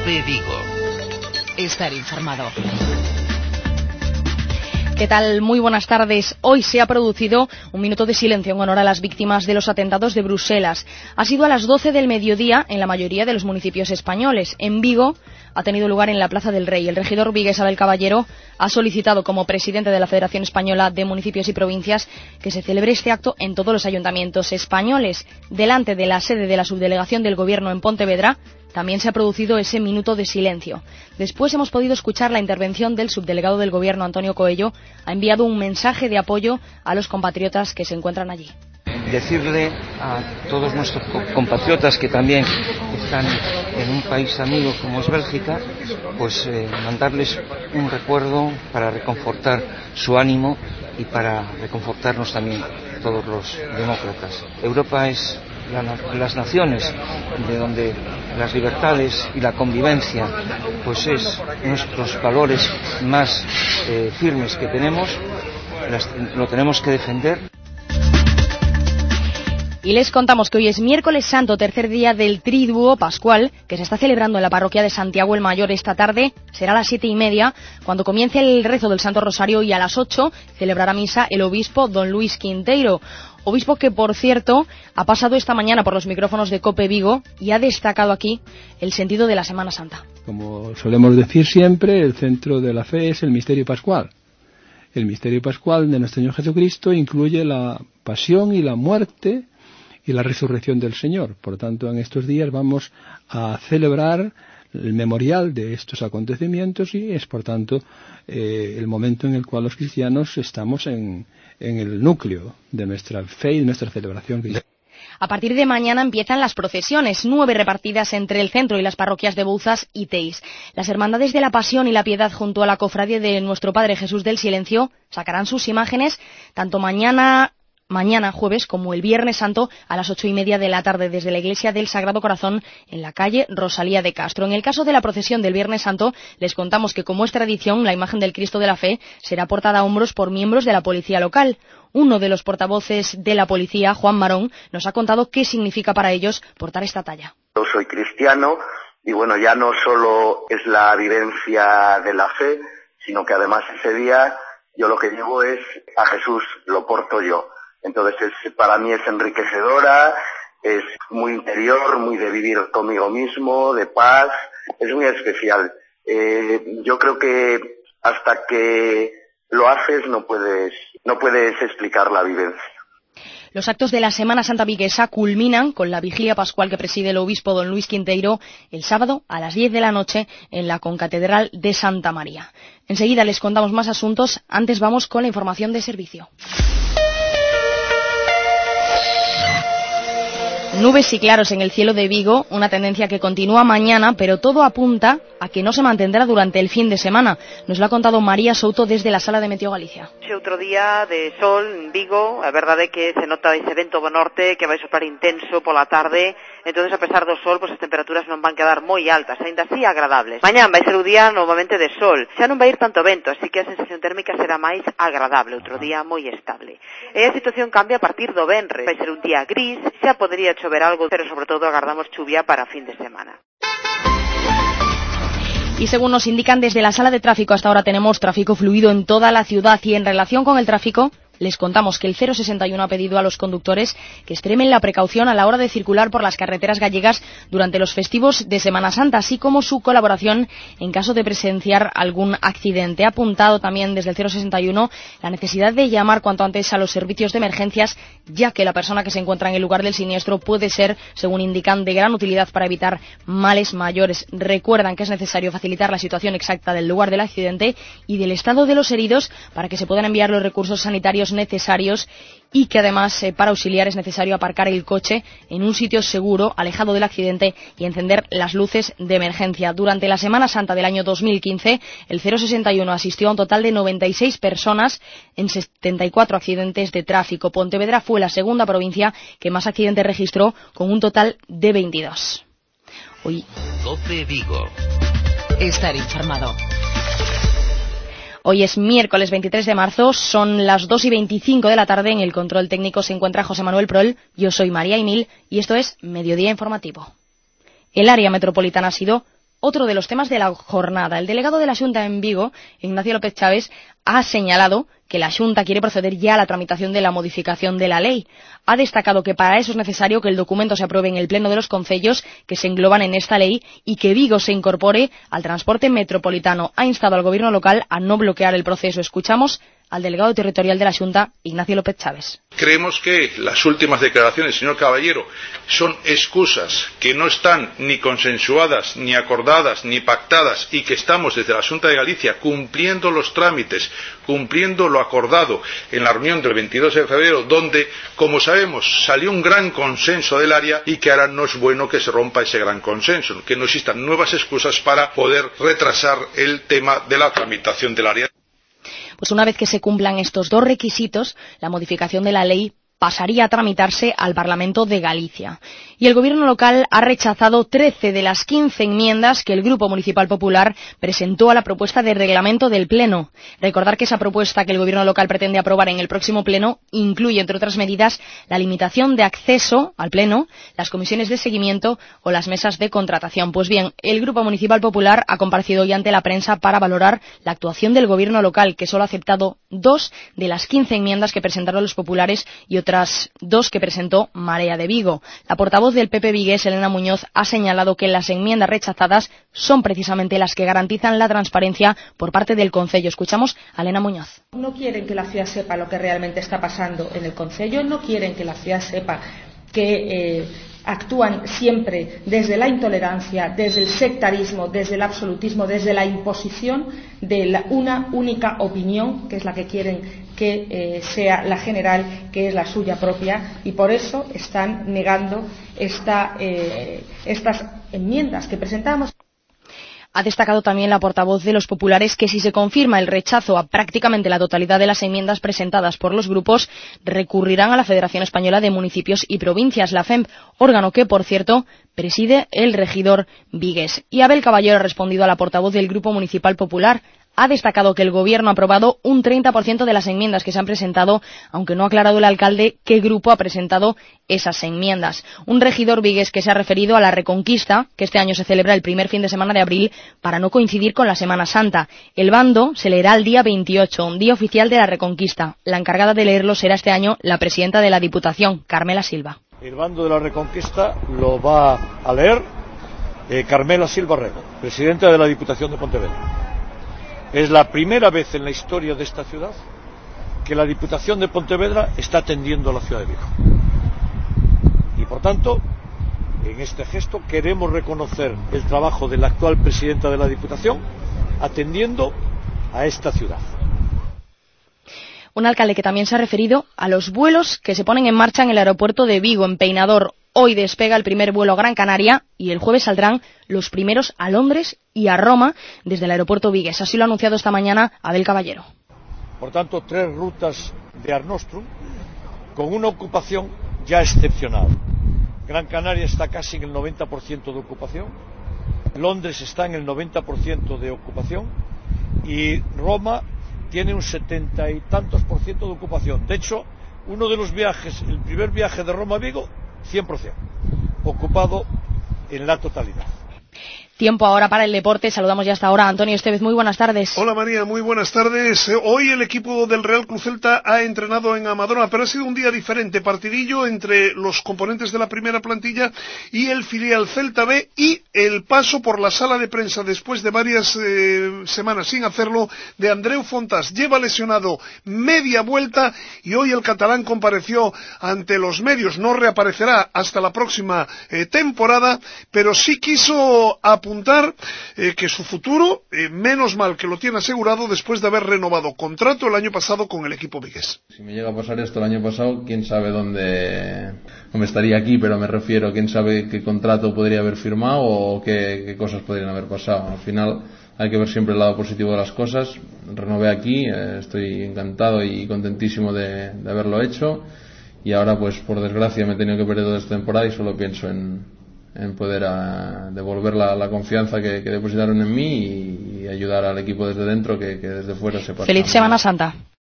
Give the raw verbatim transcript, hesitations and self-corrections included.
COPE Vigo. Estar informado. ¿Qué tal? Muy buenas tardes. Hoy se ha producido un minuto de silencio en honor a las víctimas de los atentados de Bruselas. Ha sido a las doce del mediodía en la mayoría de los municipios españoles. En Vigo ha tenido lugar en la Plaza del Rey. El regidor vigués Abel Caballero ha solicitado como presidente de la Federación Española de Municipios y Provincias que se celebre este acto en todos los ayuntamientos españoles. Delante de la sede de la subdelegación del Gobierno en Pontevedra también se ha producido ese minuto de silencio. Después hemos podido escuchar la intervención del subdelegado del Gobierno, Antonio Coello. Ha enviado un mensaje de apoyo a los compatriotas que se encuentran allí. Decirle a todos nuestros compatriotas que también están en un país amigo como es Bélgica, pues eh, mandarles un recuerdo para reconfortar su ánimo y para reconfortarnos también todos los demócratas. Europa es la, las naciones de donde las libertades y la convivencia pues es nuestros valores más eh, firmes que tenemos, las, lo tenemos que defender. Y les contamos que hoy es miércoles santo, tercer día del Triduo Pascual, que se está celebrando en la parroquia de Santiago el Mayor esta tarde. Será a las siete y media, cuando comience el rezo del Santo Rosario, y a las ocho celebrará misa el obispo don Luis Quinteiro. Obispo que, por cierto, ha pasado esta mañana por los micrófonos de COPE Vigo y ha destacado aquí el sentido de la Semana Santa. Como solemos decir siempre, el centro de la fe es el misterio pascual. El misterio pascual de nuestro Señor Jesucristo incluye la pasión y la muerte y la resurrección del Señor. Por tanto, en estos días vamos a celebrar el memorial de estos acontecimientos y es, por tanto, eh, el momento en el cual los cristianos estamos en, en el núcleo de nuestra fe y de nuestra celebración cristiana. A partir de mañana empiezan las procesiones, nueve repartidas entre el centro y las parroquias de Bouzas y Teis. Las Hermandades de la Pasión y la Piedad, junto a la Cofradía de Nuestro Padre Jesús del Silencio, sacarán sus imágenes tanto mañana... Mañana, jueves, como el Viernes Santo, a las ocho y media de la tarde, desde la Iglesia del Sagrado Corazón, en la calle Rosalía de Castro. En el caso de la procesión del Viernes Santo, les contamos que, como es tradición, la imagen del Cristo de la Fe será portada a hombros por miembros de la policía local. Uno de los portavoces de la policía, Juan Marón, nos ha contado qué significa para ellos portar esta talla. Yo soy cristiano y, bueno, ya no solo es la vivencia de la fe, sino que además ese día yo lo que llevo es a Jesús, lo porto yo. Entonces, es, para mí es enriquecedora, es muy interior, muy de vivir conmigo mismo, de paz, es muy especial. Eh, yo creo que hasta que lo haces no puedes, no puedes explicar la vivencia. Los actos de la Semana Santa viguesa culminan con la vigilia pascual que preside el obispo don Luis Quinteiro el sábado a las diez de la noche en la concatedral de Santa María. Enseguida les contamos más asuntos, antes vamos con la información de servicio. Nubes y claros en el cielo de Vigo, una tendencia que continúa mañana, pero todo apunta a que no se mantendrá durante el fin de semana. Nos lo ha contado María Souto desde la Sala de Meteo Galicia. Sí, outro día de sol en Vigo, a verdade é que se nota ese vento do norte que vai soprar intenso pola tarde, entonces a pesar do sol, pues as temperaturas non van quedar moi altas, aínda así agradables. Mañán vai ser o día novamente de sol, xa non vai ir tanto vento, así que a sensación térmica será máis agradable, outro día moi estable. E a situación cambia a partir do venres, vai ser un día gris, xa podría chover algo, pero sobre todo agardamos chuvia para fin de semana. Y según nos indican desde la sala de tráfico, hasta ahora tenemos tráfico fluido en toda la ciudad, y en relación con el tráfico les contamos que el cero sesenta y uno ha pedido a los conductores que extremen la precaución a la hora de circular por las carreteras gallegas durante los festivos de Semana Santa, así como su colaboración en caso de presenciar algún accidente. Ha apuntado también desde el cero sesenta y uno la necesidad de llamar cuanto antes a los servicios de emergencias, ya que la persona que se encuentra en el lugar del siniestro puede ser, según indican, de gran utilidad para evitar males mayores. Recuerdan que es necesario facilitar la situación exacta del lugar del accidente y del estado de los heridos para que se puedan enviar los recursos sanitarios necesarios, y que además eh, para auxiliar es necesario aparcar el coche en un sitio seguro, alejado del accidente, y encender las luces de emergencia. Durante la Semana Santa del año dos mil quince, el cero sesenta y uno asistió a un total de noventa y seis personas en setenta y cuatro accidentes de tráfico. Pontevedra fue la segunda provincia que más accidentes registró, con un total de veintidós. Hoy... COPE Vigo. Estar informado. Hoy es miércoles veintitrés de marzo, son las dos y veinticinco de la tarde. En el control técnico se encuentra José Manuel Prol, yo soy María Emil y esto es Mediodía Informativo. El área metropolitana ha sido otro de los temas de la jornada. El delegado de la Xunta en Vigo, Ignacio López Chaves, ha señalado que la Xunta quiere proceder ya a la tramitación de la modificación de la ley. Ha destacado que para eso es necesario que el documento se apruebe en el Pleno de los concellos que se engloban en esta ley y que Vigo se incorpore al transporte metropolitano. Ha instado al gobierno local a no bloquear el proceso. Escuchamos al delegado territorial de la Xunta, Ignacio López Chaves. Creemos que las últimas declaraciones del señor Caballero son excusas que no están ni consensuadas, ni acordadas, ni pactadas, y que estamos desde la Xunta de Galicia cumpliendo los trámites, cumpliendo lo acordado en la reunión del veintidós de febrero, donde, como sabemos, salió un gran consenso del área y que ahora no es bueno que se rompa ese gran consenso, que no existan nuevas excusas para poder retrasar el tema de la tramitación del área. Pues una vez que se cumplan estos dos requisitos, la modificación de la ley pasaría a tramitarse al Parlamento de Galicia. Y el Gobierno local ha rechazado trece de las quince enmiendas que el Grupo Municipal Popular presentó a la propuesta de reglamento del Pleno. Recordar que esa propuesta que el Gobierno local pretende aprobar en el próximo Pleno incluye, entre otras medidas, la limitación de acceso al Pleno, las comisiones de seguimiento o las mesas de contratación. Pues bien, el Grupo Municipal Popular ha comparecido hoy ante la prensa para valorar la actuación del Gobierno local, que solo ha aceptado dos de las quince enmiendas que presentaron los populares y otras dos que presentó Marea de Vigo. La portavoz del P P vigués, Elena Muñoz, ha señalado que las enmiendas rechazadas son precisamente las que garantizan la transparencia por parte del Concello. Escuchamos a Elena Muñoz. No quieren que la ciudad sepa lo que realmente está pasando en el Concello, no quieren que la ciudad sepa que eh, actúan siempre desde la intolerancia, desde el sectarismo, desde el absolutismo, desde la imposición de la, una única opinión, que es la que quieren que eh, sea la general, que es la suya propia, y por eso están negando esta, eh, estas enmiendas que presentamos. Ha destacado también la portavoz de los populares que si se confirma el rechazo a prácticamente la totalidad de las enmiendas presentadas por los grupos, recurrirán a la Federación Española de Municipios y Provincias, la F E M, órgano que, por cierto, preside el regidor vigués. Y Abel Caballero ha respondido a la portavoz del Grupo Municipal Popular. Ha destacado que el Gobierno ha aprobado un treinta por ciento de las enmiendas que se han presentado, aunque no ha aclarado el alcalde qué grupo ha presentado esas enmiendas. Un regidor vigués que se ha referido a la Reconquista, que este año se celebra el primer fin de semana de abril, para no coincidir con la Semana Santa. El bando se leerá el día veintiocho, día oficial de la Reconquista. La encargada de leerlo será este año la presidenta de la Diputación, Carmela Silva. El bando de la Reconquista lo va a leer eh, Carmela Silva Rego, presidenta de la Diputación de Pontevedra. Es la primera vez en la historia de esta ciudad que la Diputación de Pontevedra está atendiendo a la ciudad de Vigo. Y por tanto, en este gesto queremos reconocer el trabajo de la actual presidenta de la Diputación atendiendo a esta ciudad. Un alcalde que también se ha referido a los vuelos que se ponen en marcha en el aeropuerto de Vigo, en Peinador. Hoy despega el primer vuelo a Gran Canaria y el jueves saldrán los primeros a Londres y a Roma desde el aeropuerto vigués. Así lo ha anunciado esta mañana Abel Caballero. Por tanto, tres rutas de Air Nostrum con una ocupación ya excepcional. Gran Canaria está casi en el noventa por ciento de ocupación, Londres está en el noventa por ciento de ocupación y Roma tiene un setenta y tantos por ciento de ocupación. De hecho, uno de los viajes, el primer viaje de Roma a Vigo, cien por ciento ocupado en la totalidad. Tiempo ahora para el deporte. Saludamos ya hasta ahora a Antonio Estevez. Muy buenas tardes. Hola María, muy buenas tardes. Hoy el equipo del Real Cruz Celta ha entrenado en Amadora, pero ha sido un día diferente. Partidillo entre los componentes de la primera plantilla y el filial Celta B, y el paso por la sala de prensa después de varias eh, semanas sin hacerlo de Andreu Fontás. Lleva lesionado media vuelta y hoy el catalán compareció ante los medios. No reaparecerá hasta la próxima eh, temporada, pero sí quiso apuntar apuntar eh, que su futuro, eh, menos mal que lo tiene asegurado después de haber renovado contrato el año pasado con el equipo vigués. Si me llega a pasar esto el año pasado, quién sabe dónde, no me estaría aquí, pero me refiero, quién sabe qué contrato podría haber firmado o qué, qué cosas podrían haber pasado. Al final hay que ver siempre el lado positivo de las cosas. Renové aquí, eh, estoy encantado y contentísimo de, de haberlo hecho, y ahora pues por desgracia me he tenido que perder toda esta temporada y solo pienso en en poder a, devolver la, la confianza que, que depositaron en mí y, y ayudar al equipo desde dentro que, que desde fuera se pasa. Feliz Semana Santa.